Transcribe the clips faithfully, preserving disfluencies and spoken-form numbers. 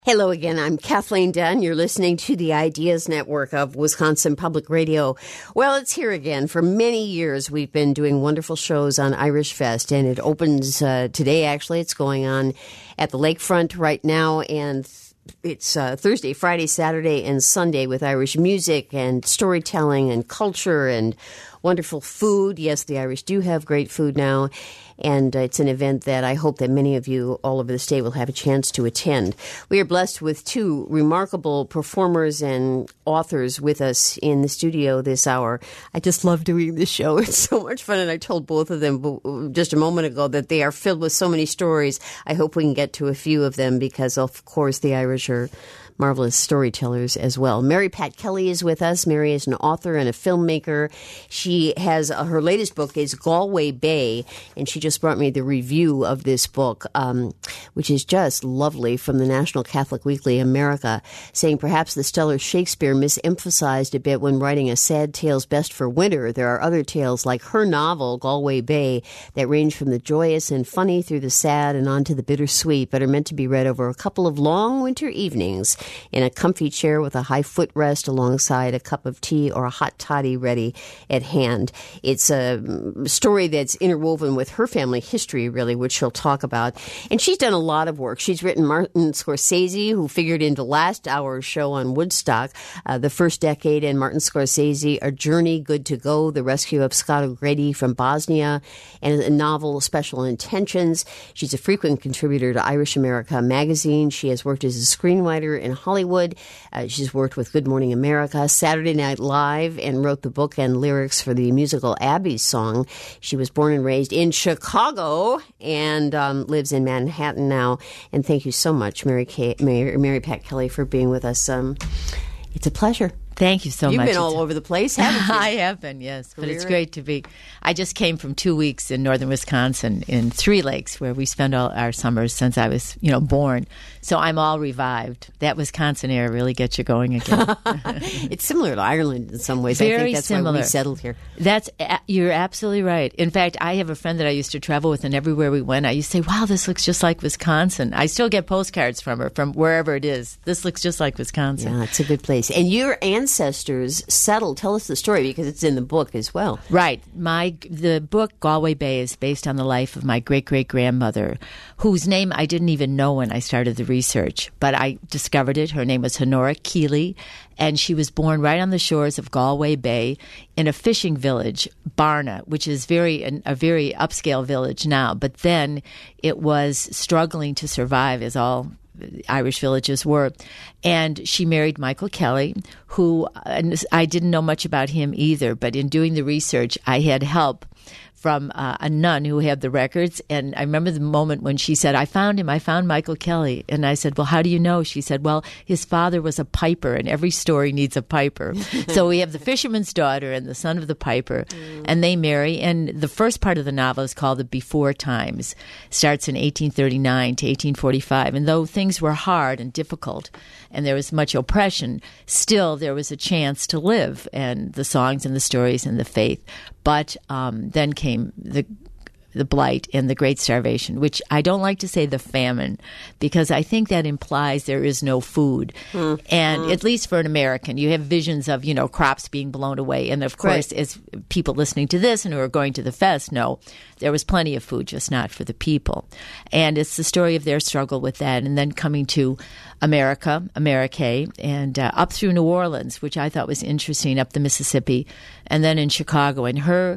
Hello again. I'm Kathleen Dunn. You're listening to the Ideas Network of Wisconsin Public Radio. Well, it's here again. For many years, we've been doing wonderful shows on Irish Fest, and it opens uh, today, actually. It's going on at the lakefront right now, and it's uh, Thursday, Friday, Saturday, and Sunday with Irish music and storytelling and culture and wonderful food. Yes, the Irish do have great food now. And it's an event that I hope that many of you all over the state will have a chance to attend. We are blessed with two remarkable performers and authors with us in the studio this hour. I just love doing this show. It's so much fun. And I told both of them just a moment ago that they are filled with so many stories. I hope we can get to a few of them because, of course, the Irish are marvelous storytellers as well. Mary Pat Kelly is with us. Mary is an author and a filmmaker. She has uh, her latest book is Galway Bay, and she just brought me the review of this book, um, which is just lovely, from the National Catholic Weekly America, saying perhaps the stellar Shakespeare misemphasized a bit when writing a sad tales best for winter. There are other tales like her novel, Galway Bay, that range from the joyous and funny through the sad and on to the bittersweet, but are meant to be read over a couple of long winter evenings in a comfy chair with a high footrest alongside a cup of tea or a hot toddy ready at hand. It's a story that's interwoven with her family history, really, which she'll talk about. And she's done a lot of work. She's written Martin Scorsese, who figured into last hour's show on Woodstock, uh, The First Decade, and Martin Scorsese, A Journey Good to Go, The Rescue of Scott O'Grady from Bosnia, and a novel, Special Intentions. She's a frequent contributor to Irish America magazine. She has worked as a screenwriter in Hollywood. Uh, she's worked with Good Morning America, Saturday Night Live, and wrote the book and lyrics for the musical Abby's Song. She was born and raised in Chicago and um, lives in Manhattan now. And thank you so much, Mary, Kay, Mary, Mary Pat Kelly, for being with us. Um, it's a pleasure. Thank you so You've much. You've been all over the place, haven't you? I have been, yes. But it's great to be. I just came from two weeks in northern Wisconsin in Three Lakes, where we spend all our summers since I was, you know, born. So I'm all revived. That Wisconsin air really gets you going again. It's similar to Ireland in some ways. Very I think that's similar. why we settled here. That's You're absolutely right. In fact, I have a friend that I used to travel with, and everywhere we went, I used to say, wow, this looks just like Wisconsin. I still get postcards from her, from wherever it is. This looks just like Wisconsin. Yeah, it's a good place. And your ancestors settled. Tell us the story, because it's in the book as well. Right. My the book Galway Bay is based on the life of my great great grandmother, whose name I didn't even know when I started the research, but I discovered it. Her name was Honora Keeley, and she was born right on the shores of Galway Bay in a fishing village, Barna, which is very a, a very upscale village now. But then it was struggling to survive, as all Irish villages were. And she married Michael Kelly, who and I didn't know much about him either, but in doing the research, I had help from uh, a nun who had the records. And I remember the moment when she said, I found him, I found Michael Kelly. And I said, well, how do you know? She said, well, his father was a piper, and every story needs a piper. So we have the fisherman's daughter and the son of the piper, mm. and they marry. And the first part of the novel is called The Before Times. Starts in eighteen thirty-nine to eighteen forty-five. And though things were hard and difficult, and there was much oppression, still there was a chance to live, and the songs and the stories and the faith. But um, then came the the blight and the Great Starvation, which I don't like to say the famine, because I think that implies there is no food. Mm. And mm. at least for an American, you have visions of, you know, crops being blown away. And of course, right. as people listening to this and who are going to the fest know, there was plenty of food, just not for the people. And it's the story of their struggle with that, and then coming to America, America, and uh, up through New Orleans, which I thought was interesting, up the Mississippi, and then in Chicago. And her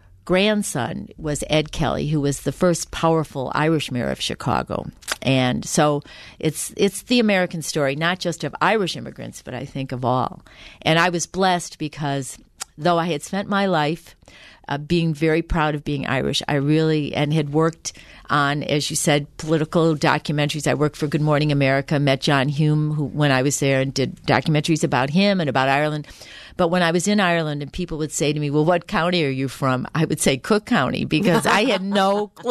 grandson was Ed Kelly, who was the first powerful Irish mayor of Chicago. And so it's it's the American story, not just of Irish immigrants, but I think of all. And I was blessed because though I had spent my life uh, being very proud of being Irish, I really, and had worked on, as you said, political documentaries. I worked for Good Morning America, met John Hume who, when I was there, and did documentaries about him and about Ireland. But when I was in Ireland and people would say to me, well, what county are you from? I would say Cook County, because I had no clue.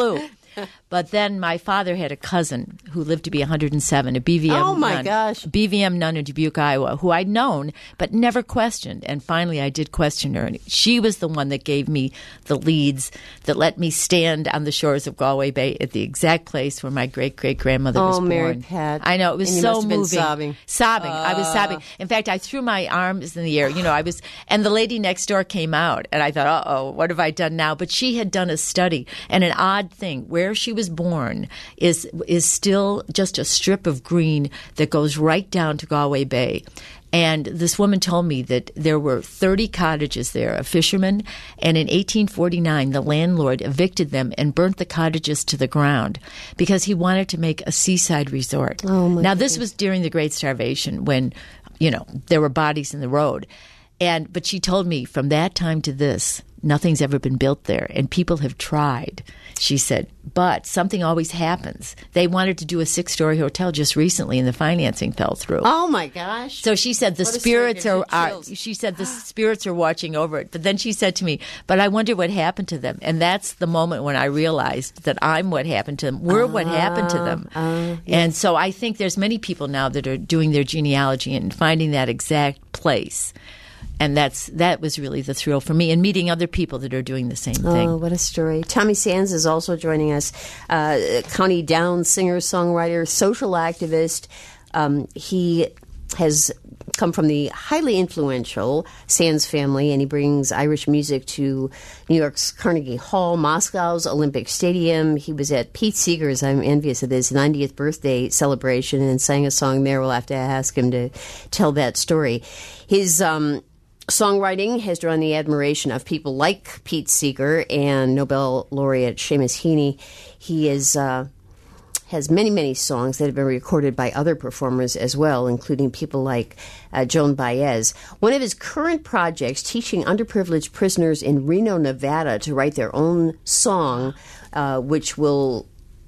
But then my father had a cousin who lived to be one hundred seven, a B V M Oh, my nun, gosh. B V M nun in Dubuque, Iowa, who I'd known but never questioned. And finally I did question her. And she was the one that gave me the leads that let me stand on the shores of Galway Bay at the exact place where my great-great-grandmother Oh, was born. Mary Pat. I know. It was And you so must have been moving. sobbing. Sobbing. I was Uh. sobbing. In fact, I threw my arms in the air. You know, I was, and the lady next door came out, and I thought, uh-oh, what have I done now? But she had done a study, and an odd thing, where she was born is is still just a strip of green that goes right down to Galway Bay. And this woman told me that there were thirty cottages there, a fisherman, and in eighteen forty-nine, the landlord evicted them and burnt the cottages to the ground because he wanted to make a seaside resort. Oh, my now, this was during the Great Starvation when, you know, there were bodies in the road. And but she told me from that time to this, nothing's ever been built there, and people have tried, she said, but something always happens. They wanted to do a six-story hotel just recently, and the financing fell through. Oh, my gosh. So she said the What a spirits story, are, gives you are. chills. She said the spirits are watching over it. But then she said to me, "But I wonder what happened to them." And that's the moment when I realized that I'm what happened to them. We're what happened to them. uh, And so I think there's many people now that are doing their genealogy and finding that exact place. And that's that was really the thrill for me, and meeting other people that are doing the same thing. Oh, what a story. Tommy Sands is also joining us, uh, County Down singer, songwriter, social activist. Um, he has come from the highly influential Sands family, and he brings Irish music to New York's Carnegie Hall, Moscow's Olympic Stadium. He was at Pete Seeger's, I'm envious of this, ninetieth birthday celebration and sang a song there. We'll have to ask him to tell that story. His um, songwriting has drawn the admiration of people like Pete Seeger and Nobel laureate Seamus Heaney. He is... Uh, has many, many songs that have been recorded by other performers as well, including people like uh, Joan Baez. One of his current projects, teaching underprivileged prisoners in Reno, Nevada to write their own song, uh, which will...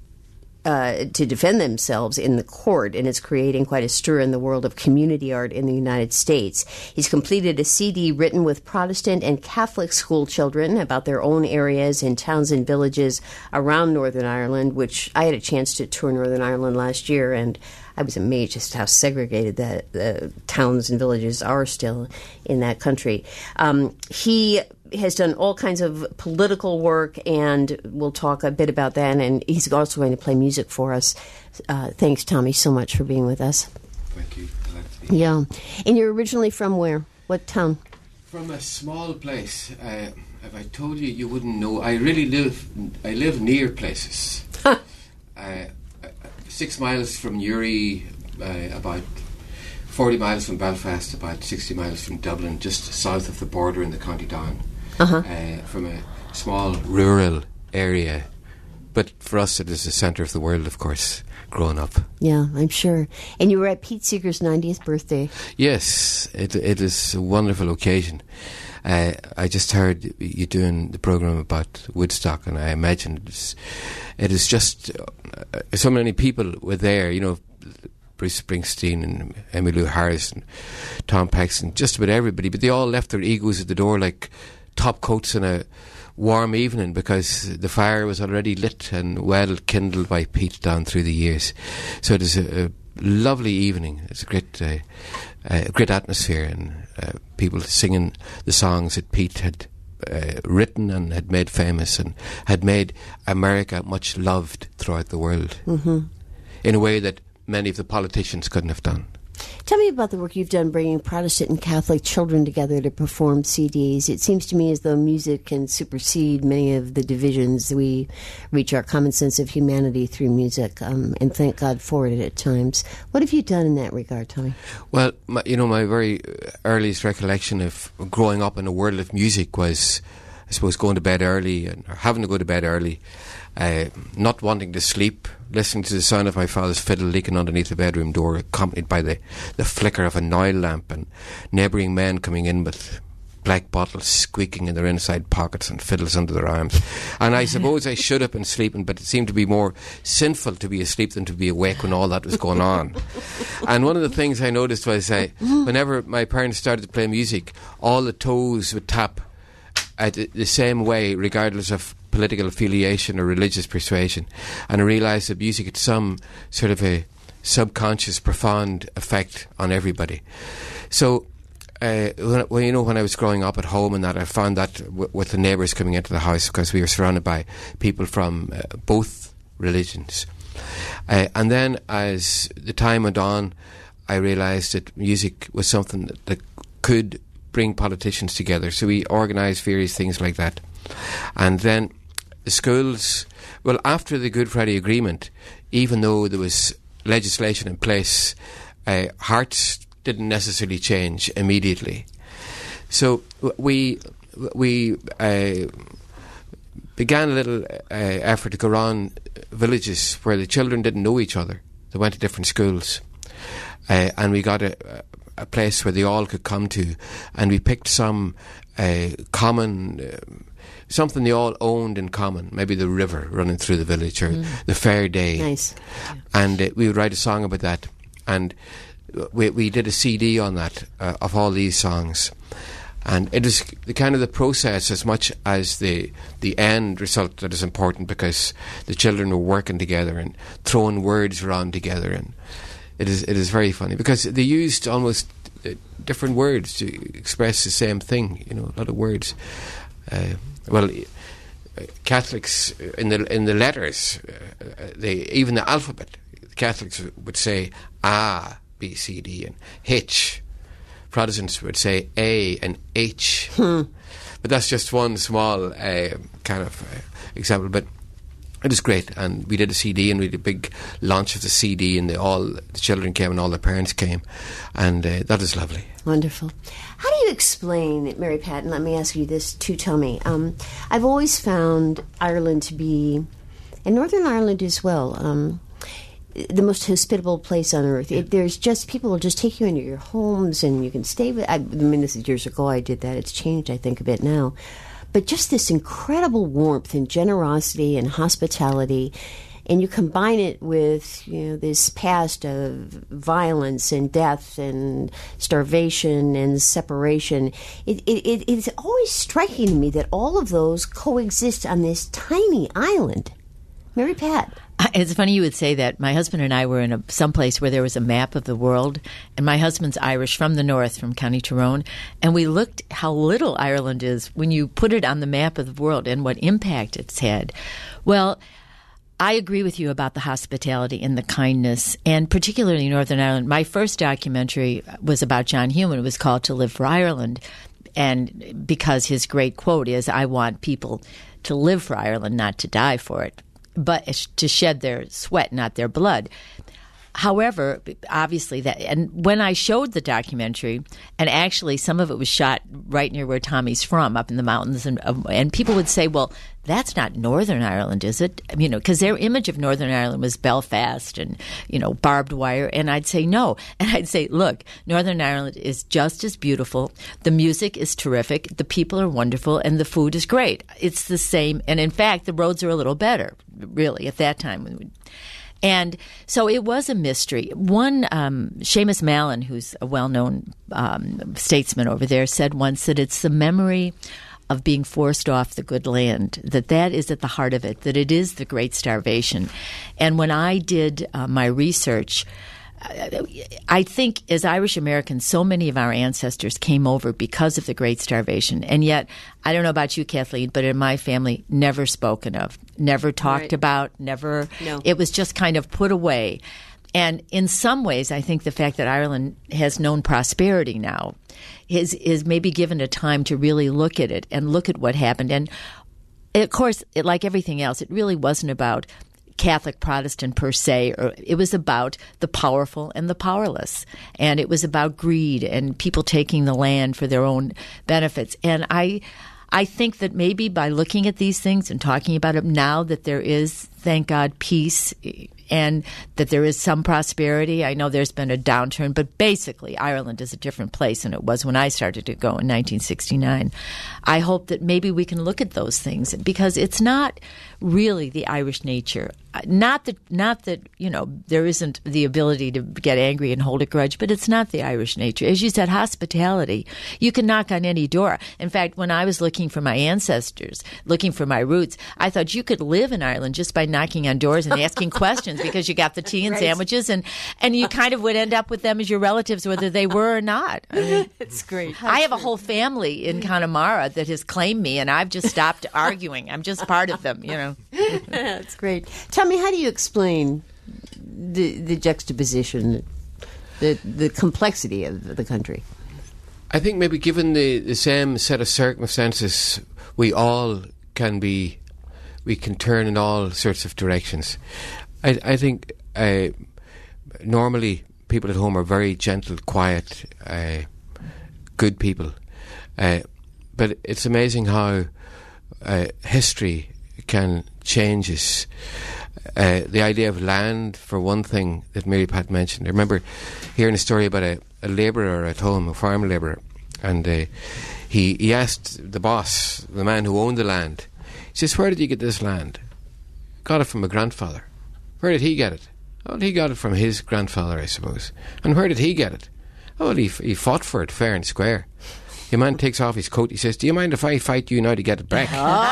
Uh, to defend themselves in the court, and it's creating quite a stir in the world of community art in the United States. He's completed a C D written with Protestant and Catholic school children about their own areas in towns and villages around Northern Ireland, which I had a chance to tour Northern Ireland last year, and I was amazed just how segregated that the towns and villages are still in that country. Um, he has done all kinds of political work, and we'll talk a bit about that. And he's also going to play music for us. Uh, thanks, Tommy, so much for being with us. Thank you. Glad to be Yeah. And you're originally from where? What town? From a small place. Uh, if I told you, you wouldn't know. I really live. I live near places. uh, six miles from Uri, uh, about forty miles from Belfast, about sixty miles from Dublin, just south of the border in the County Down. Uh-huh. Uh, from a small rural area. But for us, it is the centre of the world, of course, growing up. Yeah, I'm sure. And you were at Pete Seeger's ninetieth birthday. Yes, it it is a wonderful occasion. Uh, I just heard you doing the programme about Woodstock, and I imagine it is, it is just uh, so many people were there, you know, Bruce Springsteen and Emmylou Harris and Tom Paxton, just about everybody, but they all left their egos at the door like top coats on a warm evening, because the fire was already lit and well kindled by Pete down through the years. So it is a, a lovely evening. It's a great uh, uh, great atmosphere, and uh, people singing the songs that Pete had uh, written and had made famous, and had made America much loved throughout the world, mm-hmm. in a way that many of the politicians couldn't have done. Tell me about the work you've done bringing Protestant and Catholic children together to perform C Ds. It seems to me as though music can supersede many of the divisions. We reach our common sense of humanity through music, um, and thank God for it at times. What have you done in that regard, Tommy? Well, my, you know, my very earliest recollection of growing up in a world of music was, I suppose, going to bed early and or having to go to bed early, uh, not wanting to sleep, listening to the sound of my father's fiddle leaking underneath the bedroom door, accompanied by the, the flicker of an oil lamp, and neighbouring men coming in with black bottles squeaking in their inside pockets and fiddles under their arms. And I suppose I should have been sleeping, but it seemed to be more sinful to be asleep than to be awake when all that was going on. And one of the things I noticed was uh, whenever my parents started to play music, all the toes would tap at the same way, regardless of political affiliation or religious persuasion. And I realised that music had some sort of a subconscious, profound effect on everybody. So, uh, when, when, you know, when I was growing up at home and that, I found that w- with the neighbours coming into the house, because we were surrounded by people from uh, both religions. Uh, and then as the time went on, I realised that music was something that, that could bring politicians together. So we organised various things like that. And then the schools, well, after the Good Friday Agreement, even though there was legislation in place, uh, hearts didn't necessarily change immediately. So we we uh, began a little uh, effort to go around villages where the children didn't know each other. They went to different schools. Uh, and we got a, a place where they all could come to. And we picked some uh, common, uh, something they all owned in common. Maybe the river running through the village, or mm. the fair day. Nice. And uh, we would write a song about that. And we, we did a C D on that, uh, of all these songs. And it is the kind of the process as much as the the end result that is important, because the children were working together and throwing words around together, and it is it is very funny because they used almost uh, different words to express the same thing. You know, a lot of words. Uh, well, uh, Catholics in the in the letters, uh, they even the alphabet. Catholics would say A, B, C, D, and H. Protestants would say A and H. Hmm. But that's just one small uh, kind of uh, example. But it was great, and we did a C D, and we did a big launch of the C D, and they all the children came and all the parents came, and uh, that is lovely. Wonderful. How do you explain, Mary Pat, and let me ask you this too, Tommy. Um, I've always found Ireland to be, and Northern Ireland as well, um, the most hospitable place on earth. It, there's just, people will just take you into your homes and you can stay with, I, I mean, this is years ago I did that. It's changed, I think, a bit now. But just this incredible warmth and generosity and hospitality, and you combine it with, you know, this past of violence and death and starvation and separation. It, it, it, it's always striking to me that all of those coexist on this tiny island. Mary Pat. It's funny you would say that. My husband and I were in a, someplace where there was a map of the world, and my husband's Irish from the north, from County Tyrone, and we looked how little Ireland is when you put it on the map of the world and what impact it's had. Well, I agree with you about the hospitality and the kindness, and particularly Northern Ireland. My first documentary was about John Hewman. It was called To Live for Ireland, and because his great quote is, "I want people to live for Ireland, not to die for it, but to shed their sweat, not their blood." However, obviously that, and when I showed the documentary, and actually some of it was shot right near where Tommy's from, up in the mountains, and and people would say, "Well, that's not Northern Ireland, is it?" You know, because their image of Northern Ireland was Belfast and, you know, barbed wire, and I'd say no, and I'd say, look, Northern Ireland is just as beautiful. The music is terrific, the people are wonderful, and the food is great. It's the same, and in fact, the roads are a little better, really, at that time. And so it was a mystery. One, um, Seamus Mallon, who's a well-known um, statesman over there, said once that it's the memory of being forced off the good land, that that is at the heart of it, that it is the Great Starvation. And when I did uh, my research, I think as Irish Americans, so many of our ancestors came over because of the Great Starvation. And yet, I don't know about you, Kathleen, but in my family, never spoken of, never talked right. about, never. No. It was just kind of put away. And in some ways, I think the fact that Ireland has known prosperity now is, is maybe given a time to really look at it and look at what happened. And of course, it, like everything else, it really wasn't about Catholic, Protestant per se, or it was about the powerful and the powerless, and it was about greed and people taking the land for their own benefits. And I, I think that maybe by looking at these things and talking about it now, that there is, thank God, peace, and that there is some prosperity. I know there's been a downturn, but basically Ireland is a different place than it was when I started to go in nineteen sixty-nine. I hope that maybe we can look at those things, because it's not really the Irish nature. Not that, not that, you know, there isn't the ability to get angry and hold a grudge, but it's not the Irish nature. As you said, hospitality. You can knock on any door. In fact, when I was looking for my ancestors, looking for my roots, I thought you could live in Ireland just by knocking on doors and asking questions because you got the tea and right. sandwiches, and, and you kind of would end up with them as your relatives, whether they were or not. I mean, it's great. I have a whole family in Connemara that has claimed me, and I've just stopped arguing. I'm just part of them, you know. That's great. Tell me, how do you explain the the juxtaposition, the the complexity of the country? I think maybe given the, the same set of circumstances, we all can be, we can turn in all sorts of directions. I, I think uh, normally people at home are very gentle, quiet, uh, good people. Uh, but it's amazing how uh, history can change us. Uh, the idea of land, for one thing, that Mary Pat mentioned. I remember hearing a story about a, a labourer at home, a farm labourer, and uh, he, he asked the boss, the man who owned the land, he says, "Where did you get this land?" "Got it from my grandfather." "Where did he get it?" "Oh, he got it from his grandfather, I suppose." "And where did he get it?" "Oh, well, he, f- he fought for it fair and square." The man takes off his coat. He says, "Do you mind if I fight you now to get it back?"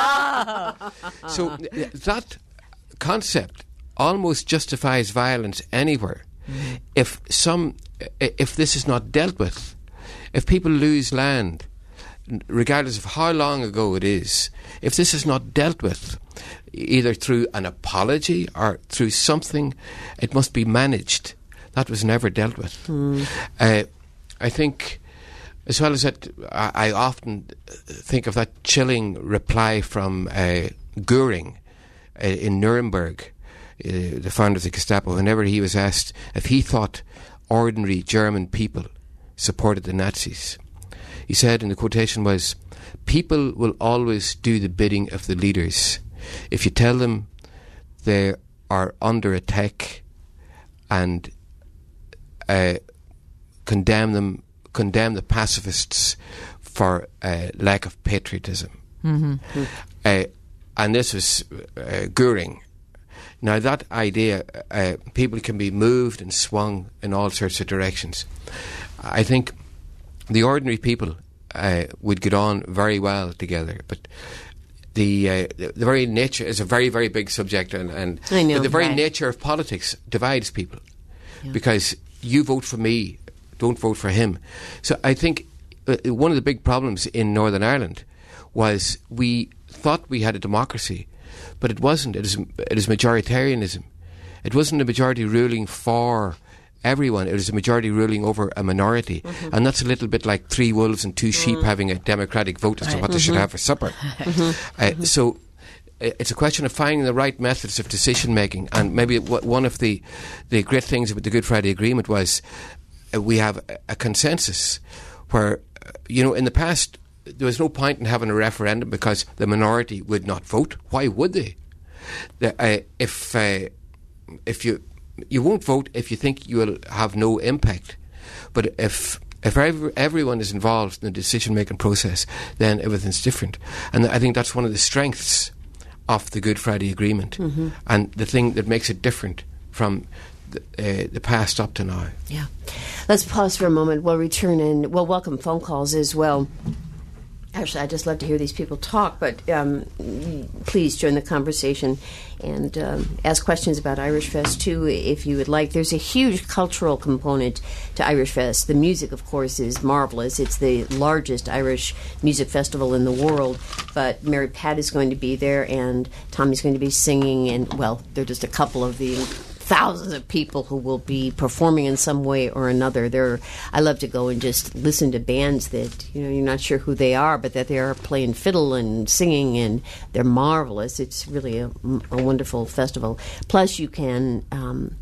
So th- that concept almost justifies violence anywhere. Mm-hmm. If some, if this is not dealt with, if people lose land, regardless of how long ago it is, if this is not dealt with, either through an apology or through something, it must be managed. That was never dealt with. Mm. Uh, I think, as well as that, I, I often think of that chilling reply from uh, Goering uh, in Nuremberg, uh, the founder of the Gestapo, whenever he was asked if he thought ordinary German people supported the Nazis. He said, and the quotation was, "People will always do the bidding of the leaders. If you tell them they are under attack and uh, condemn them, condemn the pacifists for uh, lack of patriotism." Mm-hmm. Uh, and this was uh, Goering. Now that idea, uh, people can be moved and swung in all sorts of directions. I think the ordinary people uh, would get on very well together, but the, uh, the the very nature is a very, very big subject, and, and I know, but the very right. nature of politics divides people, yeah. because you vote for me, don't vote for him. So I think uh, one of the big problems in Northern Ireland was we thought we had a democracy, but it wasn't. It is, it is majoritarianism. It wasn't a majority ruling for everyone. It was a majority ruling over a minority. Mm-hmm. And that's a little bit like three wolves and two sheep mm. having a democratic vote as right. to what mm-hmm. they should have for supper. Mm-hmm. Uh, mm-hmm. So uh, it's a question of finding the right methods of decision making. And maybe w- one of the, the great things about the Good Friday Agreement was uh, we have a, a consensus where, uh, you know, in the past there was no point in having a referendum because the minority would not vote. Why would they? The, uh, if uh, if you you won't vote if you think you will have no impact, but if if every, everyone is involved in the decision making process, then everything's different. And I think that's one of the strengths of the Good Friday Agreement, mm-hmm. and the thing that makes it different from the, uh, the past up to now. Yeah. Let's pause for a moment. We'll return and we'll welcome phone calls as well. Actually, I just love to hear these people talk, but um, please join the conversation and um, ask questions about Irish Fest, too, if you would like. There's a huge cultural component to Irish Fest. The music, of course, is marvelous. It's the largest Irish music festival in the world, but Mary Pat is going to be there, and Tommy's going to be singing, and, well, they're just a couple of the thousands of people who will be performing in some way or another. There, I love to go and just listen to bands that, you know, you're not sure who they are, but that they are playing fiddle and singing, and they're marvelous. It's really a, a wonderful festival. Plus, you can um,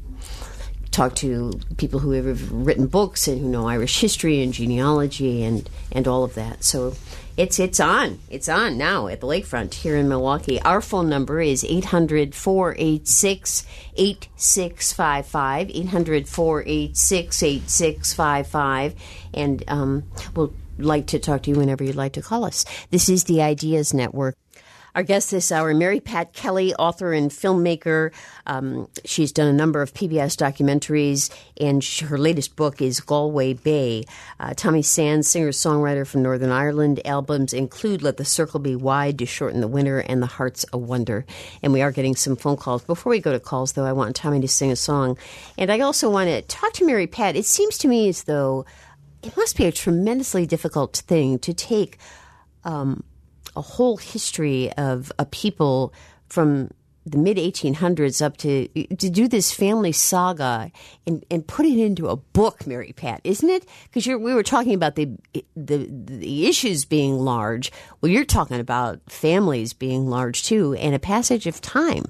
talk to people who have written books and who know Irish history and genealogy and, and all of that. So It's it's on. It's on now at the Lakefront here in Milwaukee. Our phone number is eight hundred, four eight six, eight six five five, eight hundred, four eight six, eight six five five, and um, we'll like to talk to you whenever you'd like to call us. This is the Ideas Network. Our guest this hour, Mary Pat Kelly, author and filmmaker. Um, she's done a number of P B S documentaries, and she, her latest book is Galway Bay. Uh, Tommy Sands, singer-songwriter from Northern Ireland. Albums include Let the Circle Be Wide to Shorten the Winter and The Heart's a Wonder. And we are getting some phone calls. Before we go to calls, though, I want Tommy to sing a song. And I also want to talk to Mary Pat. It seems to me as though it must be a tremendously difficult thing to take um, a whole history of a people from the mid eighteen hundreds up to to do this family saga and, and put it into a book, Mary Pat, isn't it? Because we were talking about the, the the issues being large. Well, you're talking about families being large too, and a passage of time.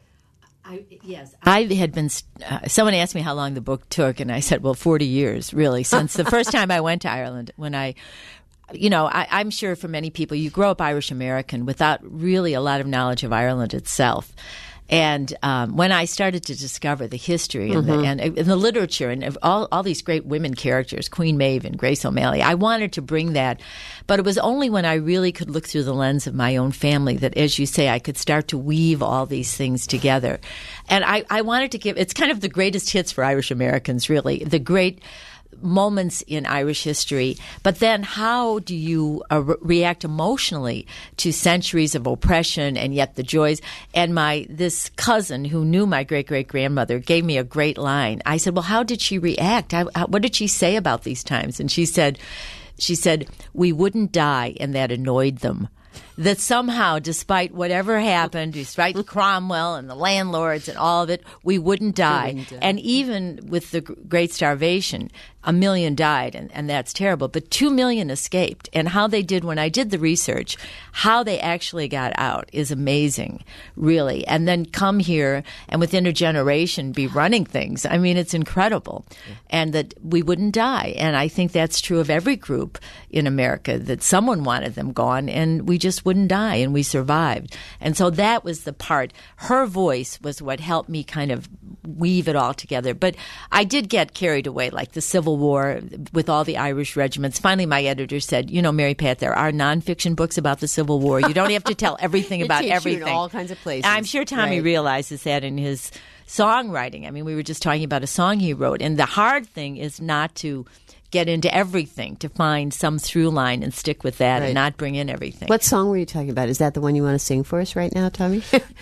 I, yes, I had been. Uh, someone asked me how long the book took, and I said, "Well, forty years, really, since the first time I went to Ireland." When I, you know, I, I'm sure for many people, you grow up Irish American without really a lot of knowledge of Ireland itself. And um, when I started to discover the history and, mm-hmm. the, and, and the literature and all, all these great women characters, Queen Maeve and Grace O'Malley, I wanted to bring that. But it was only when I really could look through the lens of my own family that, as you say, I could start to weave all these things together. And I, I wanted to give – it's kind of the greatest hits for Irish Americans, really, the great – moments in Irish history, but then how do you uh, re- react emotionally to centuries of oppression and yet the joys? And my this cousin who knew my great-great-grandmother gave me a great line. I said, well, how did she react? I, how, what did she say about these times? And she said, she said, we wouldn't die, and that annoyed them. That somehow, despite whatever happened, despite Cromwell and the landlords and all of it, we wouldn't die. We wouldn't die. And even with the Great Starvation, a million died, and, and that's terrible. But two million escaped. And how they did, when I did the research, how they actually got out is amazing, really. And then come here and within a generation be running things. I mean, it's incredible. Yeah. And that we wouldn't die. And I think that's true of every group in America, that someone wanted them gone, and we just wouldn't die, and we survived. And so that was the part. Her voice was what helped me kind of weave it all together. But I did get carried away, like the Civil War with all the Irish regiments. Finally, my editor said, you know, Mary Pat, there are nonfiction books about the Civil War. You don't have to tell everything about everything. In all kinds of places. And I'm sure Tommy right. realizes that in his songwriting. I mean, we were just talking about a song he wrote. And the hard thing is not to get into everything, to find some through line and stick with that right. and not bring in everything. What song were you talking about? Is that the one you want to sing for us right now, Tommy?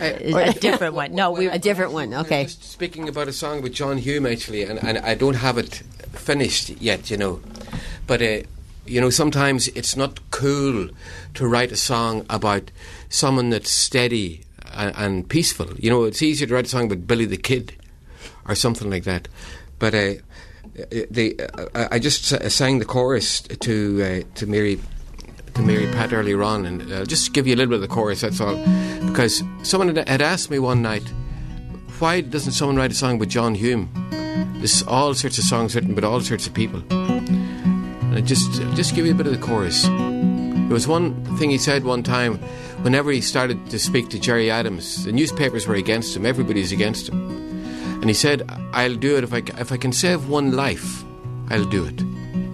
A different one. No, we a different one. Okay. Just speaking about a song with John Hume, actually, and, and I don't have it finished yet, you know. But, uh, you know, sometimes it's not cool to write a song about someone that's steady and, and peaceful. You know, it's easier to write a song about Billy the Kid or something like that. But uh, they, uh, I just uh, sang the chorus to uh, to Mary to Mary Pat earlier on, and I'll just give you a little bit of the chorus, that's all. Because someone had asked me one night, why doesn't someone write a song with John Hume? There's all sorts of songs written by all sorts of people. And I just just give you a bit of the chorus. There was one thing he said one time, whenever he started to speak to Gerry Adams, the newspapers were against him, everybody's against him. And he said, I'll do it if I, if I can save one life, I'll do it.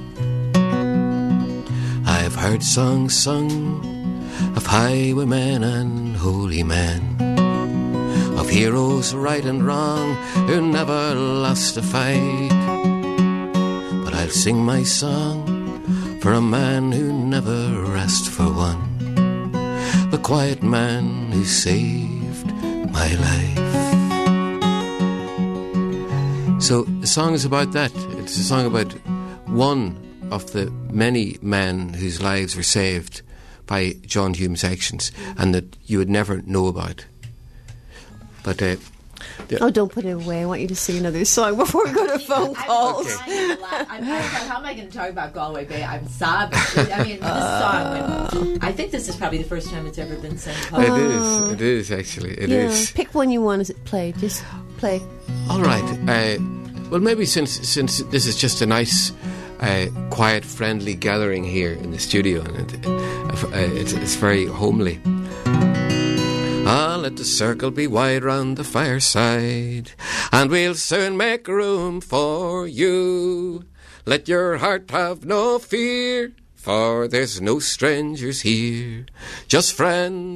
I've heard songs sung of highwaymen and holy men, of heroes right and wrong who never lost a fight. But I'll sing my song for a man who never asked for one, the quiet man who saved my life. So the song is about that. It's a song about one of the many men whose lives were saved by John Hume's actions and that you would never know about. But uh, oh, don't put it away. I want you to sing another song before we go to phone calls. Okay. I'm, I'm, how am I going to talk about Galway Bay? I'm sobbing. I mean, this uh, song, when, I think this is probably the first time it's ever been sung. It is. It is, actually. It yeah. is. Pick one you want to play. Just play. All right. Uh, well, maybe since since this is just a nice, uh, quiet, friendly gathering here in the studio, and it, uh, it's, it's very homely. Ah, let the circle be wide round the fireside, and we'll soon make room for you. Let your heart have no fear, for there's no strangers here, just friends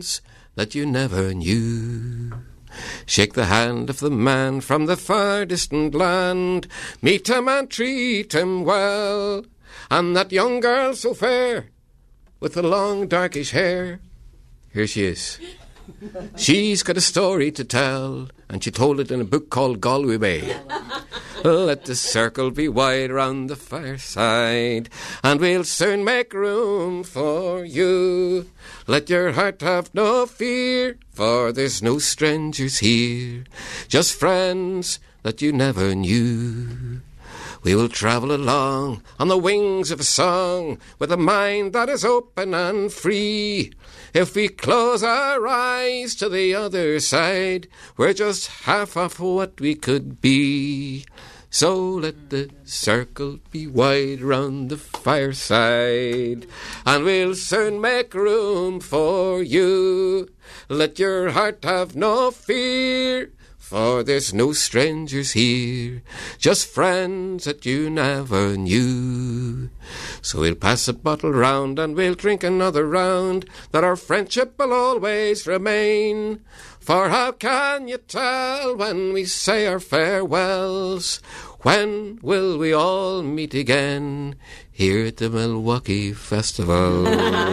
that you never knew. Shake the hand of the man from the far distant land. Meet him and treat him well. And that young girl so fair, with the long darkish hair, here she is. She's got a story to tell, and she told it in a book called Galway Bay. Let the circle be wide round the fireside, and we'll soon make room for you. Let your heart have no fear, for there's no strangers here, just friends that you never knew. We will travel along on the wings of a song, with a mind that is open and free. If we close our eyes to the other side, we're just half of what we could be. So let the circle be wide round the fireside, and we'll soon make room for you. Let your heart have no fear, for there's no strangers here, just friends that you never knew. So we'll pass a bottle round and we'll drink another round, that our friendship will always remain. For how can you tell when we say our farewells? When will we all meet again here at the Milwaukee Festival?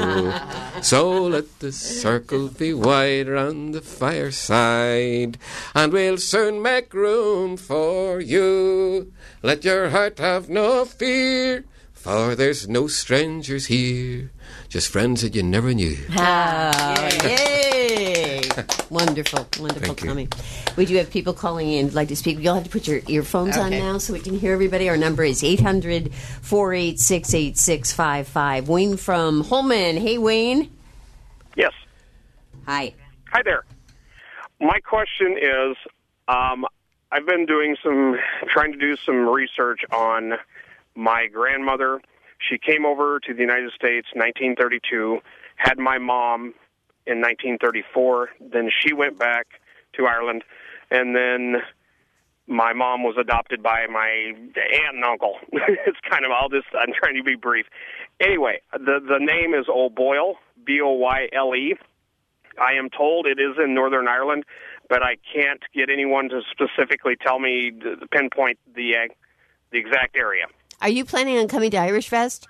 So let the circle be wide round the fireside, and we'll soon make room for you. Let your heart have no fear, for there's no strangers here, just friends that you never knew. Oh, yay! Wonderful, wonderful, Thank you. Tommy. We do have people calling in, like to speak. You'll have to put your earphones on Okay. now so we can hear everybody. Our number is eight hundred, four eight six, eight six five five. Wayne from Holman. Hey, Wayne. Yes. Hi. Hi there. My question is, um, I've been doing some, trying to do some research on my grandmother. She came over to the United States in nineteen thirty-two, had my mom in nineteen thirty-four. Then she went back to Ireland, and then my mom was adopted by my aunt and uncle. It's kind of all this. I'm trying to be brief. Anyway, the the name is O'Boyle, B O Y L E. I am told it is in Northern Ireland, but I can't get anyone to specifically tell me, to pinpoint the uh, the exact area. Are you planning on coming to Irish Fest?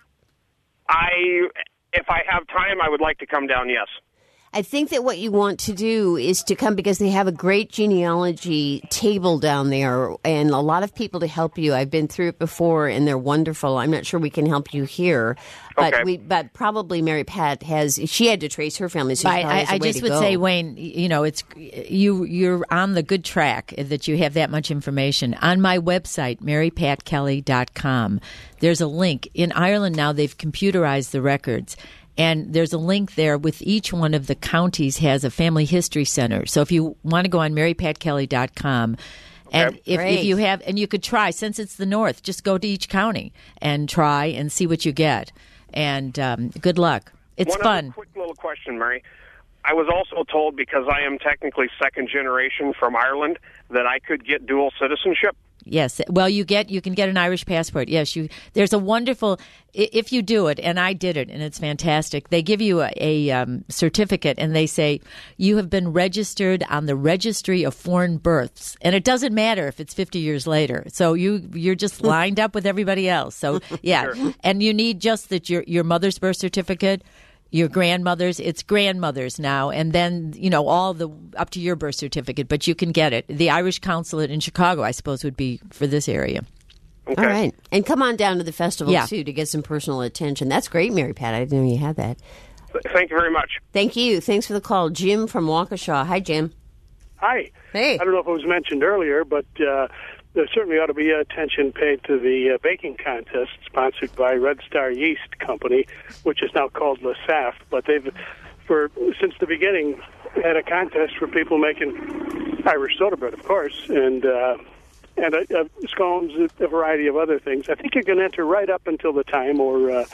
I, if I have time, I would like to come down, yes. I think that what you want to do is to come because they have a great genealogy table down there and a lot of people to help you. I've been through it before and they're wonderful. I'm not sure we can help you here, but Okay. we but probably Mary Pat has. She had to trace her family. So she I, probably I, has a I way just to would go. say, Wayne, you know, it's you. You're on the good track that you have that much information. On my website, mary pat kelly dot com, there's a link. In Ireland now, they've computerized the records. And there's a link there with each one of the counties has a family history center. So if you want to go on mary pat kelly dot com, and Okay. if, Great. if you have, and you could try, since it's the North, just go to each county and try and see what you get. And um, good luck. It's One fun. other quick little question, Mary. I was also told, because I am technically second generation from Ireland, that I could get dual citizenship. Yes. Well, you get you can get an Irish passport. Yes, you. There's a wonderful i- if you do it, and I did it, and it's fantastic. They give you a, a um, certificate, and they say you have been registered on the Registry of Foreign Births, and it doesn't matter if it's fifty years later. So you you're just lined up with everybody else. So yeah, Sure. and you need just that your your mother's birth certificate. Your grandmother's, it's grandmother's now, and then, you know, all the up to your birth certificate, but you can get it. The Irish Consulate in Chicago, I suppose, would be for this area. Okay. All right. And come on down to the festival, Yeah. too, to get some personal attention. That's great, Mary Pat. I didn't know you had that. Thank you very much. Thank you. Thanks for the call. Jim from Waukesha. Hi, Jim. Hi. Hey. I don't know if it was mentioned earlier, but uh, there certainly ought to be attention paid to the uh, baking contest sponsored by Red Star Yeast Company, which is now called Le Saft. But they've, for since the beginning, had a contest for people making Irish soda bread, of course, and uh, and uh, uh, scones, a variety of other things. I think you can enter right up until the time, or uh,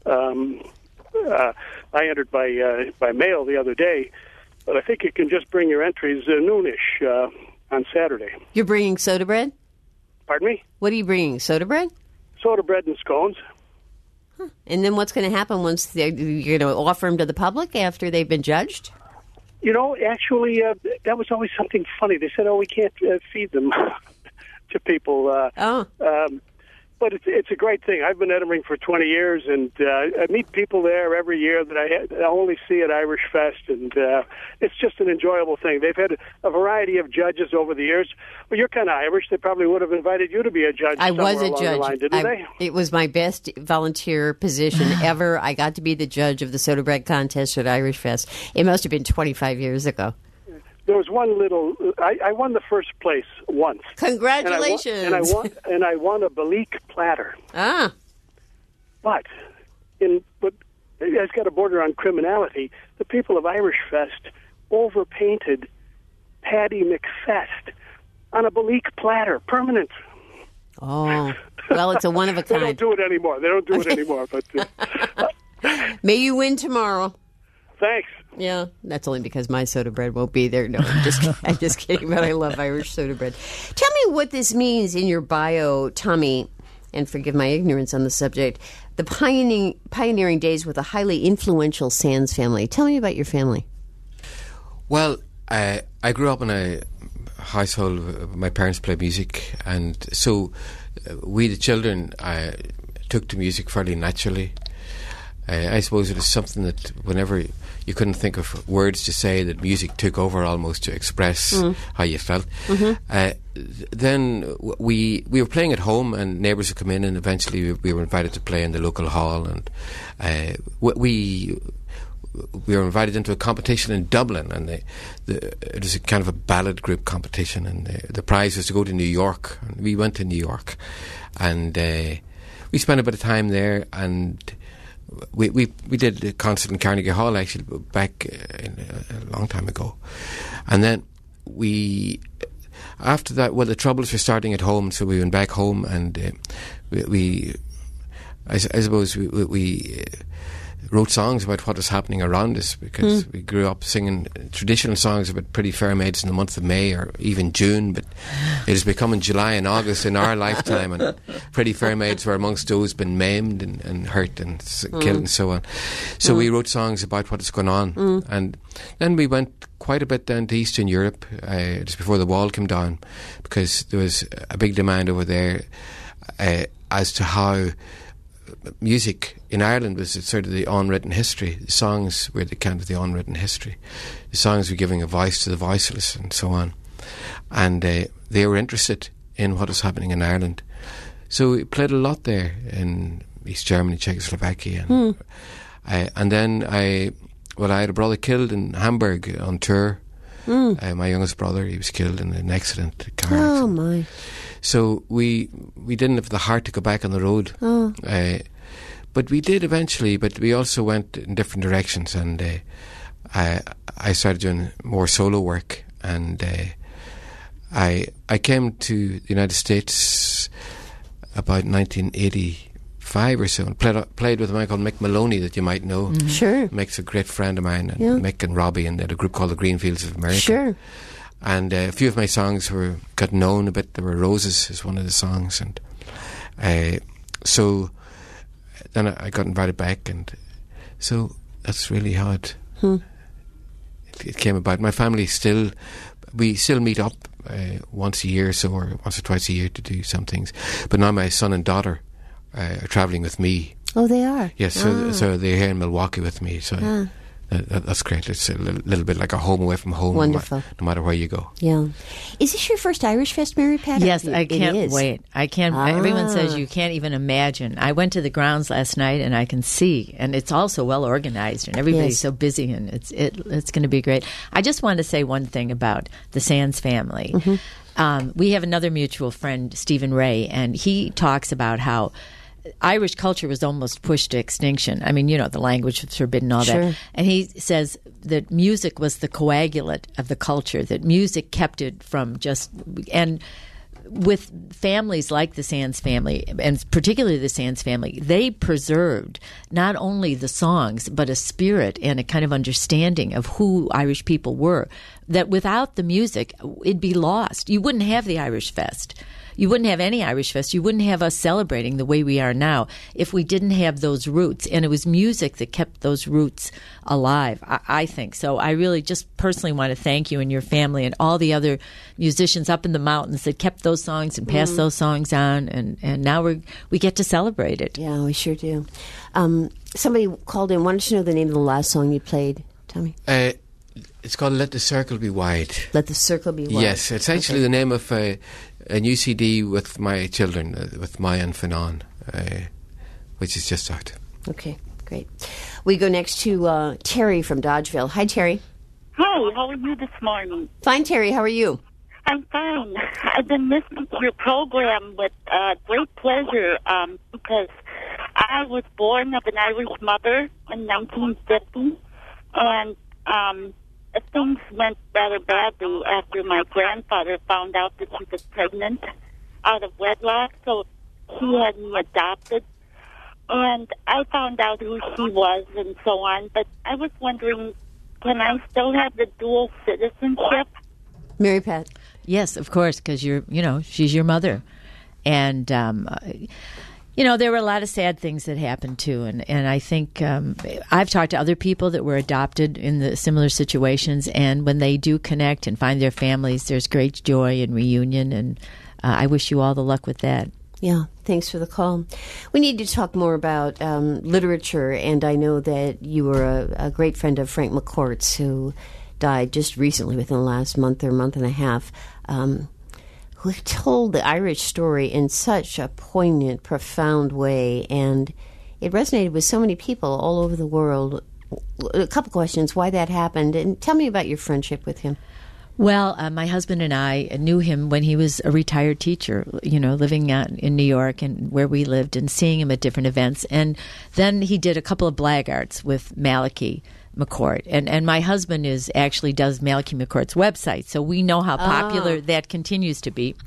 um, uh, I entered by uh, by mail the other day. But I think you can just bring your entries uh, noonish uh, on Saturday. You're bringing soda bread? Pardon me? What are you bringing? Soda bread? Soda bread and scones. And then what's going to happen once they're, you're going to offer them to the public after they've been judged? You know, actually, uh, that was always something funny. They said, "Oh, we can't uh, feed them to people." Uh, oh. Um, but it's it's a great thing. I've been Edinburgh for twenty years, and uh, I meet people there every year that I, I only see at Irish Fest, and uh, it's just an enjoyable thing. They've had a variety of judges over the years. Well, you're kind of Irish. They probably would have invited you to be a judge. I was a along judge. The line, didn't I, they? It was my best volunteer position ever. I got to be the judge of the soda bread contest at Irish Fest. It must have been twenty-five years ago. There was one little. I, I won the first place once. Congratulations! And I won, and I won, and I won a Balik platter. Ah, but in but it's got a border on criminality. The people of Irish Fest overpainted Paddy McFest on a Balik platter, permanent. oh, well, it's a one of a They kind. don't do it anymore. They don't do it anymore. But uh, May you win tomorrow. thanks. Yeah, that's only because my soda bread won't be there. No, I'm just, I'm just kidding, but I love Irish soda bread. Tell me what this means in your bio, Tommy, and forgive my ignorance on the subject, the pioneering, pioneering days with a highly influential Sands family. Tell me about your family. Well, uh, I grew up in a household where my parents played music, and so uh, we, the children, uh, took to music fairly naturally. Uh, I suppose it was something that whenever you couldn't think of words to say, that music took over almost to express mm. how you felt. Mm-hmm. Uh, th- then we we were playing at home, and neighbours would come in, and eventually we, we were invited to play in the local hall, and uh, we we were invited into a competition in Dublin, and the, the, it was a kind of a ballad group competition, and the, the prize was to go to New York, and we went to New York, and uh, we spent a bit of time there, and We, we we did a concert in Carnegie Hall actually back uh, in a, a long time ago, and then we after that, well, the troubles were starting at home, so we went back home, and uh, we, we I, I suppose we, we, we uh, wrote songs about what was happening around us, because mm. we grew up singing traditional songs about pretty fair maids in the month of May or even June, but it has become in July and August in our lifetime, and pretty fair maids were amongst those been maimed and, and hurt and mm. killed and so on. So mm. we wrote songs about what is going on, mm. and then we went quite a bit down to Eastern Europe uh, just before the wall came down, because there was a big demand over there uh, as to how music in Ireland was sort of the unwritten history. The songs were the kind of the unwritten history. The songs were giving a voice to the voiceless and so on. And uh, they were interested in what was happening in Ireland. So we played a lot there in East Germany, Czechoslovakia. And, mm. uh, and then I, well, I had a brother killed in Hamburg on tour. Mm. Uh, my youngest brother, he was killed in an accident, a car oh, accident. my. So we we didn't have the heart to go back on the road. Oh. Uh, but we did eventually, but we also went in different directions, and uh, I I started doing more solo work, and uh, I I came to the United States about nineteen eighty-five or so, and played, played with a man called Mick Maloney that you might know. Mm. Sure. Mick's a great friend of mine, and yeah. Mick and Robbie, and they had a group called the Greenfields of America. Sure. And uh, a few of my songs were got known a bit. There were Roses is one of the songs, and uh, so then I, I got invited back, and so that's really how it, hmm. it, it came about. My family still, we still meet up uh, once a year, or so, or once or twice a year to do some things. But now my son and daughter uh, are travelling with me. Oh, they are? Yes, so, ah. so they're here in Milwaukee with me. So. Ah. That, that's great. It's a little, little bit like a home away from home. Wonderful. No, no matter where you go. Yeah. Is this your first Irish Fest, Mary Pat? Yes, it, I can't it is. wait. I can't. Ah. Everyone says you can't even imagine. I went to the grounds last night, and I can see, and it's also well organized, and everybody's yes. so busy, and it's it, it's going to be great. I just wanted to say one thing about the Sands family. Mm-hmm. Um, we have another mutual friend, Stephen Ray, and he talks about how Irish culture was almost pushed to extinction. I mean, you know, the language was forbidden, all sure. that. And he says that music was the coagulant of the culture, that music kept it from just... And with families like the Sands family, and particularly the Sands family, they preserved not only the songs, but a spirit and a kind of understanding of who Irish people were, that without the music, it'd be lost. You wouldn't have the Irish Fest. you wouldn't have any Irish Fest. You wouldn't have us celebrating the way we are now if we didn't have those roots. And it was music that kept those roots alive, I, I think. So I really just personally want to thank you and your family and all the other musicians up in the mountains that kept those songs and passed mm. those songs on. And, and now we we get to celebrate it. Yeah, we sure do. Um, somebody called in, wanted to know the name of the last song you played. Tell me. Uh, it's called Let the Circle Be Wide. Let the Circle Be Wide. Yes, it's actually okay. the name of uh, a new C D with my children, uh, with Maya and Fanon, uh, which is just out. Okay, great. We go next to uh, Terry from Dodgeville. Hi, Terry. Hi, how are you this morning? Fine, Terry. How are you? I'm fine. I've been listening to your program with uh, great pleasure um, because I was born of an Irish mother in nineteen fifty, and um, things went rather badly after my grandfather found out that she was pregnant out of wedlock, so he had me adopted. And I found out who she was and so on, but I was wondering, can I still have the dual citizenship? Mary Pat. Yes, of course, because you're, you know, she's your mother. And, um, you know, there were a lot of sad things that happened, too. And, and I think um, I've talked to other people that were adopted in the similar situations. And when they do connect and find their families, there's great joy and reunion. And uh, I wish you all the luck with that. Yeah, thanks for the call. We need to talk more about um, literature. And I know that you were a, a great friend of Frank McCourt's, who died just recently, within the last month or month and a half, um, who told the Irish story in such a poignant, profound way, and it resonated with so many people all over the world. A couple questions, why that happened, and tell me about your friendship with him. Well, uh, my husband and I knew him when he was a retired teacher, you know, living out in New York and where we lived, and seeing him at different events. And then he did a couple of Blackguards with Malachi McCourt. And and my husband is actually does Malachi McCourt's website, so we know how popular oh. that continues to be.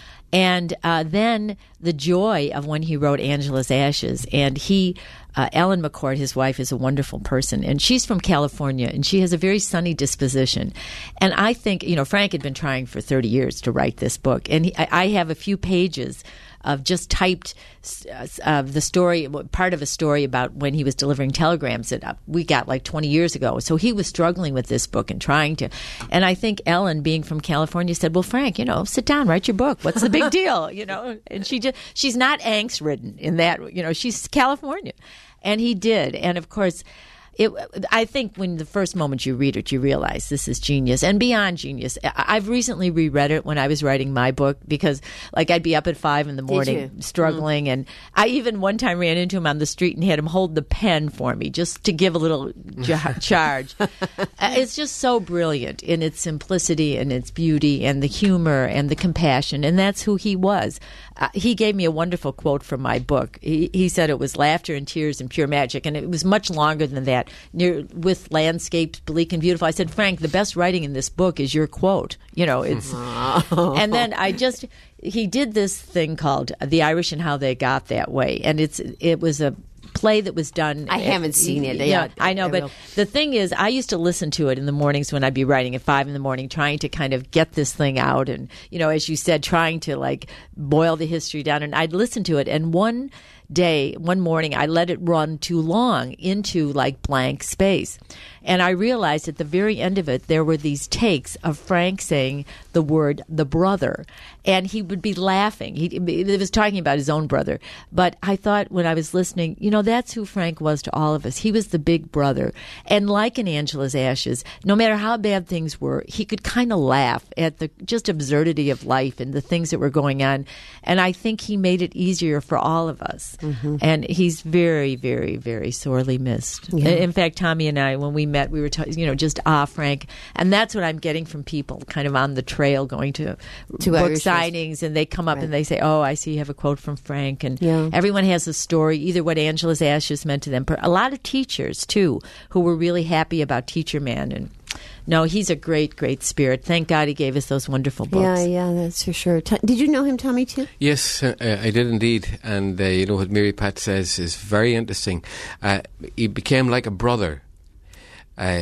And uh, then the joy of when he wrote Angela's Ashes. And he, uh, Ellen McCourt, his wife, is a wonderful person. And she's from California, and she has a very sunny disposition. And I think, you know, Frank had been trying for thirty years to write this book. And he, I, I have a few pages of just typed of uh, the story, part of a story about when he was delivering telegrams that we got like twenty years ago. So he was struggling with this book and trying to. And I think Ellen, being from California, said, well, Frank, you know, sit down, write your book. What's the big deal? You know, and she just, she's not angst-ridden in that, you know, she's California. And he did. And of course, It, I think when the first moment you read it, you realize this is genius and beyond genius. I've recently reread it when I was writing my book because, like, I'd be up at five in the morning struggling, mm. and I even one time ran into him on the street and had him hold the pen for me just to give a little j- charge. It's just so brilliant in its simplicity and its beauty and the humor and the compassion, and that's who he was. Uh, he gave me a wonderful quote from my book. He, he said it was laughter and tears and pure magic, and it was much longer than that. Near with landscapes bleak and beautiful. I said, Frank, the best writing in this book is your quote. You know, it's. And then I just he did this thing called The Irish and How They Got That Way, and it's it was a play that was done. I haven't seen it. Yeah, yeah I know, I but will. The thing is, I used to listen to it in the mornings when I'd be writing at five in the morning, trying to kind of get this thing out, and you know, as you said, trying to like boil the history down. And I'd listen to it, and one day, one morning, I let it run too long into like blank space. And I realized at the very end of it, there were these takes of Frank saying the word the brother. And he would be laughing. He, he was talking about his own brother. But I thought when I was listening, you know, that's who Frank was to all of us. He was the big brother. And like in Angela's Ashes, no matter how bad things were, he could kind of laugh at the just absurdity of life and the things that were going on. And I think he made it easier for all of us. Mm-hmm. And he's very, very, very sorely missed. Yeah. In fact, Tommy and I, when we met, we were, t- you know, just, ah, Frank. And that's what I'm getting from people kind of on the trail going to, to book Irish signings. And they come up right. and they say, oh, I see you have a quote from Frank. And yeah. everyone has a story, either what Angela's Ashes meant to them. A lot of teachers, too, who were really happy about Teacher Man. And no, he's a great, great spirit. Thank God he gave us those wonderful books. Yeah, yeah, that's for sure. T- did you know him, Tommy, too? Yes, uh, I did indeed. And, uh, you know, what Mary Pat says is very interesting. Uh, he became like a brother. Uh,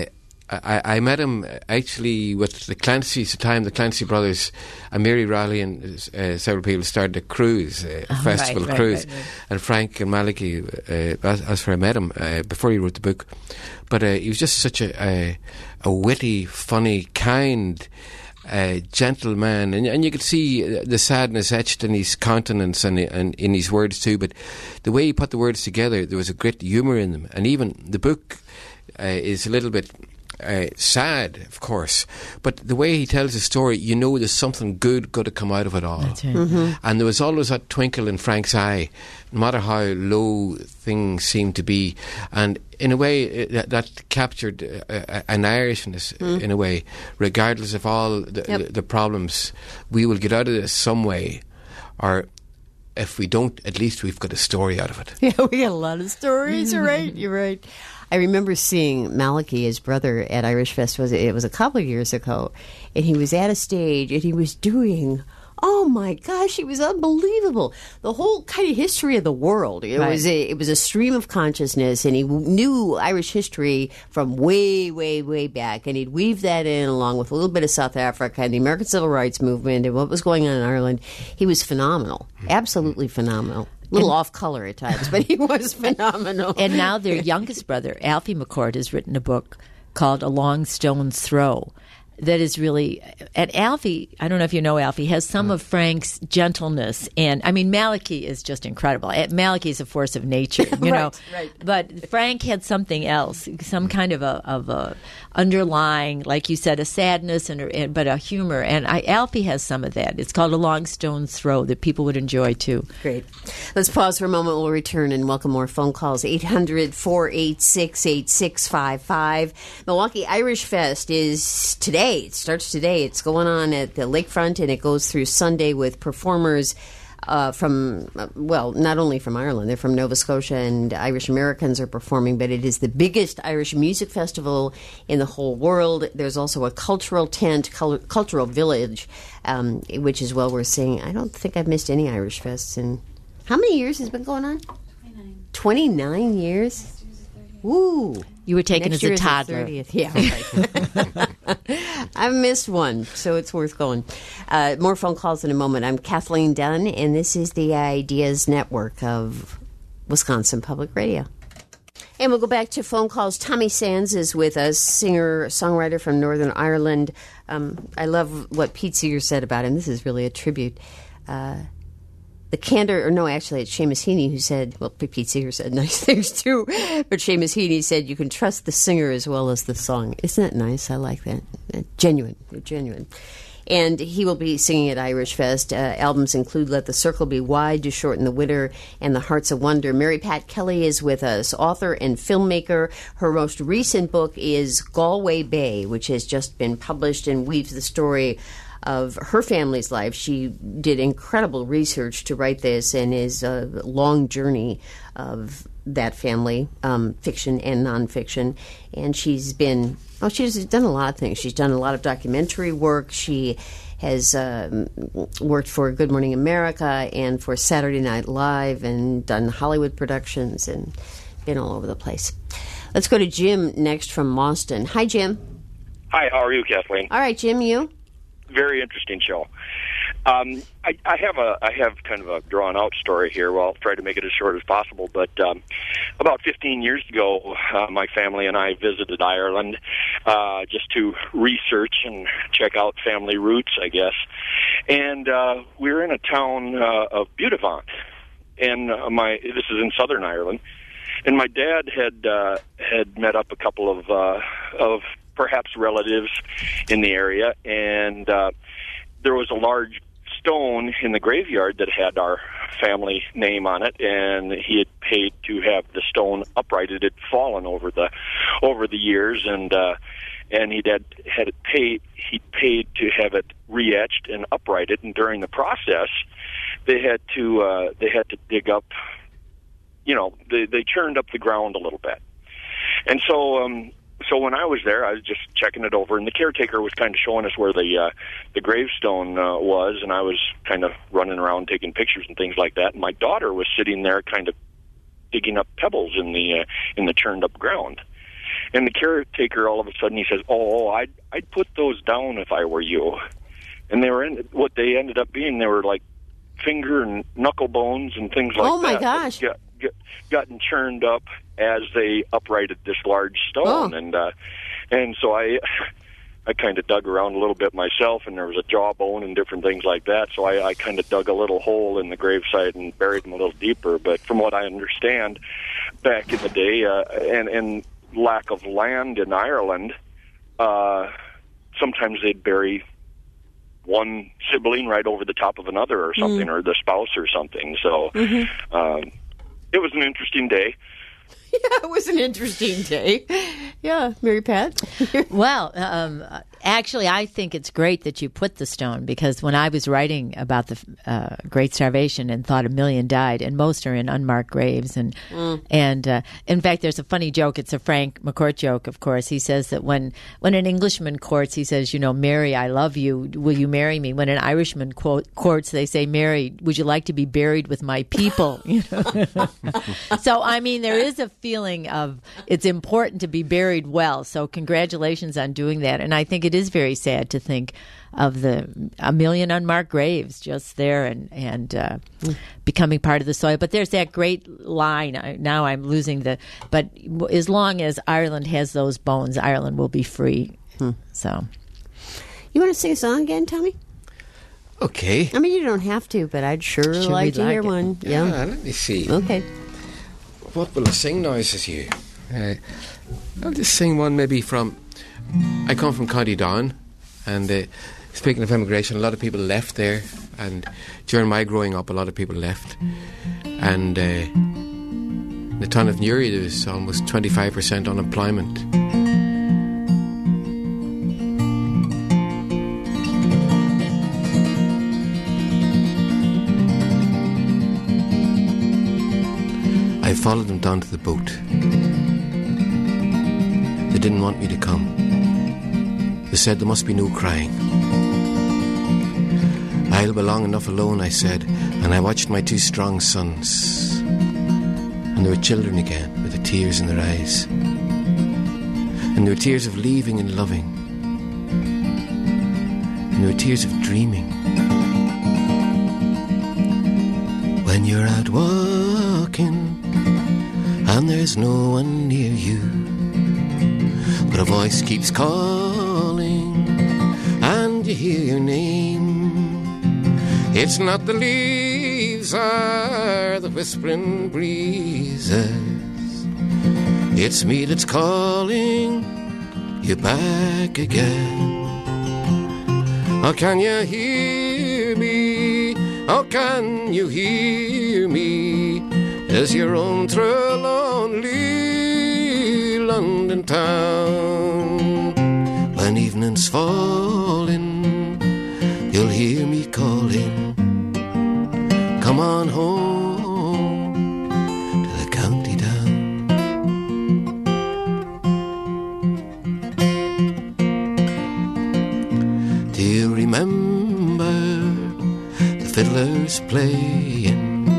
I, I met him actually with the Clancy's at the time, the Clancy brothers, and Mary Riley and uh, several people started a cruise, a oh, festival right, cruise. Right, right, right. And Frank and Malachy, uh, that's, that's where I met him uh, before he wrote the book. But uh, he was just such a, a, a witty, funny, kind, uh, gentle man. And, and you could see the sadness etched in his countenance and, and in his words too. But the way he put the words together, there was a great humour in them. And even the book uh, is a little bit... Uh, sad, of course, but the way he tells the story, you know there's something good going to come out of it all. That's right. Mm-hmm. And there was always that twinkle in Frank's eye, no matter how low things seemed to be. And in a way, that, that captured uh, an Irishness, mm. in a way, regardless of all the, yep. the, the problems. We will get out of this some way, or if we don't, at least we've got a story out of it. Yeah, we got a lot of stories. You're right. You're right. I remember seeing Malachy, his brother, at Irish Fest. Was it was a couple of years ago, and he was at a stage and he was doing. Oh my gosh, he was unbelievable. The whole kind of history of the world. It right. was a, it was a stream of consciousness, and he knew Irish history from way, way, way back, and he'd weave that in along with a little bit of South Africa and the American Civil Rights Movement and what was going on in Ireland. He was phenomenal, absolutely phenomenal. A little and, off color at times, but he was phenomenal. And now their youngest brother, Alfie McCord, has written a book called A Long Stone's Throw. That is really, and Alfie, I don't know if you know Alfie, has some of Frank's gentleness. And, I mean, Malachy is just incredible. Malachy is a force of nature, you right, know. Right. But Frank had something else, some kind of a, of a underlying, like you said, a sadness, and, and but a humor. And I, Alfie has some of that. It's called A Long Stone's Throw that people would enjoy, too. Great. Let's pause for a moment. We'll return and welcome more phone calls. eight hundred, four eight six, eight six five five. Milwaukee Irish Fest is today. It starts today. It's going on at the lakefront, and it goes through Sunday with performers uh, from, uh, well, not only from Ireland. They're from Nova Scotia, and Irish Americans are performing, but it is the biggest Irish music festival in the whole world. There's also a cultural tent, cul- cultural village, um, which is well worth seeing. I don't think I've missed any Irish Fests in... How many years has it been going on? twenty-nine. twenty-nine years? Woo! You were taken Next as a is toddler. Yeah, right. I've missed one, so it's worth going. Uh, more phone calls in a moment. I'm Kathleen Dunn, and this is the Ideas Network of Wisconsin Public Radio. And we'll go back to phone calls. Tommy Sands is with us, singer, songwriter from Northern Ireland. Um, I love what Pete Seeger said about him. This is really a tribute. Uh, The candor, or no, actually, it's Seamus Heaney who said, well, Pete Seeger said nice things too, but Seamus Heaney said you can trust the singer as well as the song. Isn't that nice? I like that. Genuine. They're genuine. And he will be singing at Irish Fest. Uh, albums include Let the Circle Be Wide to Shorten the Winter and The Hearts of Wonder. Mary Pat Kelly is with us, author and filmmaker. Her most recent book is Galway Bay, which has just been published and weaves the story of her family's life. She did incredible research to write this, and is a long journey of that family, um, fiction and nonfiction. And she's been, oh, she's done a lot of things. She's done a lot of documentary work. She has um, worked for Good Morning America and for Saturday Night Live, and done Hollywood productions, and been all over the place. Let's go to Jim next from Boston. Hi, Jim. Hi, how are you, Kathleen? All right, Jim, you? Very interesting show. Um, I, I have a I have kind of a drawn out story here. Well, I'll try to make it as short as possible. But um, about fifteen years ago, uh, my family and I visited Ireland uh, just to research and check out family roots, I guess. And uh, we were in a town uh, of Buttevant, and uh, my this is in Southern Ireland. And my dad had uh, had met up a couple of uh, of perhaps relatives in the area, and uh, there was a large stone in the graveyard that had our family name on it, and he had paid to have the stone uprighted. It had fallen over the over the years, and uh, and he'd had had it paid. He paid to have it re-etched and uprighted, and during the process, they had to uh, they had to dig up. You know, they they churned up the ground a little bit, and so. Um, So when I was there, I was just checking it over, and the caretaker was kind of showing us where the uh, the gravestone uh, was, and I was kind of running around taking pictures and things like that. And my daughter was sitting there, kind of digging up pebbles in the uh, in the churned up ground. And the caretaker, all of a sudden, he says, "Oh, I'd I'd put those down if I were you." And they were in, what they ended up being. They were like finger and knuckle bones and things like that. Oh my gosh! Got, got, gotten churned up as they uprighted this large stone, oh. and uh, and so I. I kind of dug around a little bit myself, and there was a jawbone and different things like that. So I, I kind of dug a little hole in the gravesite and buried them a little deeper. But from what I understand, back in the day, uh, and, and lack of land in Ireland, uh, sometimes they'd bury one sibling right over the top of another or something, mm. or the spouse or something. So mm-hmm. um, it was an interesting day. Yeah, it was an interesting day. Yeah, Mary Pat? Well, um, actually, I think it's great that you put the stone, because when I was writing about the uh, Great Starvation and thought a million died, and most are in unmarked graves. And, mm. and uh, in fact, there's a funny joke. It's a Frank McCourt joke, of course. He says that when, when an Englishman courts, he says, you know, "Mary, I love you. Will you marry me?" When an Irishman quote, courts, they say, "Mary, would you like to be buried with my people?" You know? So, I mean, there is a feeling of it's important to be buried well. So congratulations on doing that. And I think it is very sad to think of the a million unmarked graves just there and, and uh, becoming part of the soil. But there's that great line. I, now I'm losing the, but as long as Ireland has those bones, Ireland will be free. Hmm. So, you want to sing a song again, Tommy? Okay. I mean, you don't have to, but I'd sure, sure like to like hear it. one. Yeah. yeah, let me see. Okay. What will I sing now, is here? Uh, I'll just sing one maybe from... I come from County Down, and uh, speaking of immigration, a lot of people left there, and during my growing up, a lot of people left. And uh, in the town of Newry, there was almost twenty-five percent unemployment. I followed them down to the boat. They didn't want me to come. They said there must be no crying. I'll be long enough alone, I said, and I watched my two strong sons. And they were children again, with the tears in their eyes. And there were tears of leaving and loving. And there were tears of dreaming. When you're out walking and there's no one near you, but a voice keeps calling and you hear your name. It's not the leaves or the whispering breezes, it's me that's calling you back again. Oh, can you hear me? Oh, can you hear me as you roam through a lonely London town? When evening's falling, you'll hear me calling, come on home to the county down. Do you remember the fiddlers playing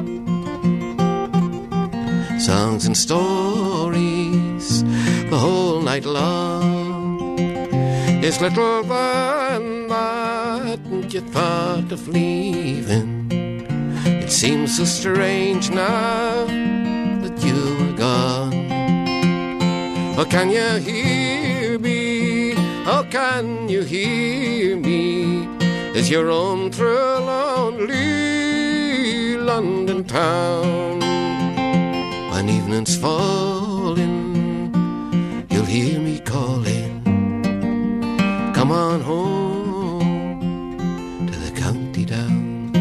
songs and stories the whole night long? It's little than that you thought of leaving. It seems so strange now that you are gone. Oh, can you hear me? Oh, can you hear me as you roam through a lonely London town? When evening's falling, you'll hear me calling, come on home to the county down.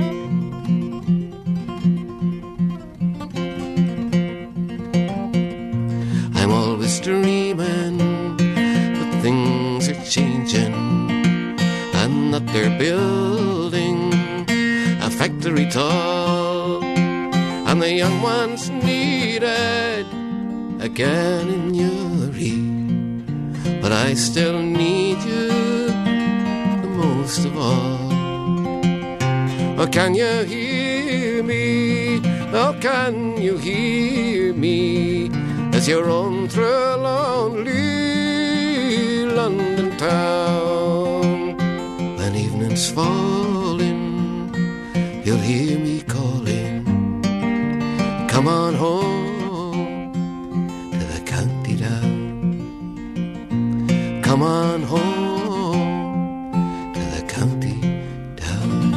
I'm always dreaming that things are changing and that they're building a factory tall, and the young ones needed again in Newry. But I still need you the most of all. Oh, can you hear me? Oh, can you hear me as as you roam through a lonely London town. When evening's falling, you'll hear me calling, come on home to the county down. Come on home to the county down.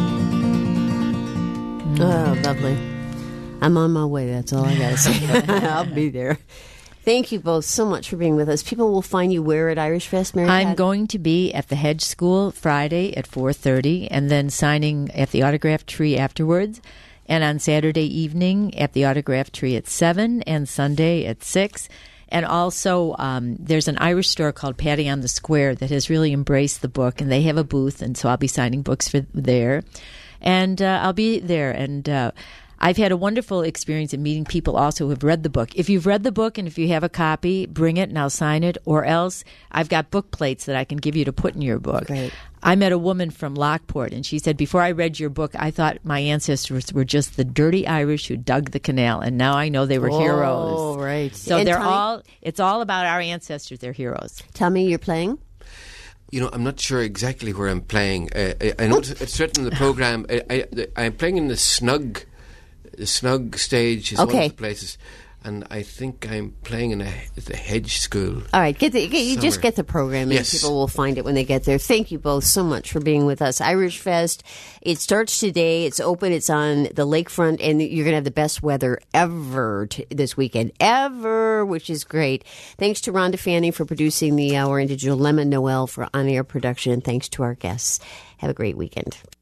Oh, lovely. I'm on my way, that's all I gotta say. I'll be there. Thank you both so much for being with us. People will find you where at Irish Fest, Mary I'm Pat? going to be at the Hedge School Friday at four thirty, and then signing at the Autograph Tree afterwards, and on Saturday evening at the Autograph Tree at seven, and Sunday at six. And also, um, there's an Irish store called Patty on the Square that has really embraced the book, and they have a booth, and so I'll be signing books for there. And uh, I'll be there, and uh, I've had a wonderful experience in meeting people also who have read the book. If you've read the book and if you have a copy, bring it and I'll sign it. Or else I've got book plates that I can give you to put in your book. Great. I met a woman from Lockport, and she said, before I read your book, I thought my ancestors were just the dirty Irish who dug the canal, and now I know they were Oh, heroes. right. So And they're Tommy- all, it's all about our ancestors. They're heroes. Tell me you're playing? You know, I'm not sure exactly where I'm playing. Uh, I, I know it's, it's written in the program. I, I, I'm playing in the Snug, the Snug stage is one Okay. of the places, and I think I'm playing in a, the Hedge School. All right, get the, get, you just Summer. get the program, and Yes. people will find it when they get there. Thank you both so much for being with us. Irish Fest, it starts today. It's open. It's on the lakefront, and you're going to have the best weather ever t- this weekend, ever, which is great. Thanks to Rhonda Fanning for producing the hour, and to Jolema Noel for on-air production, and thanks to our guests. Have a great weekend.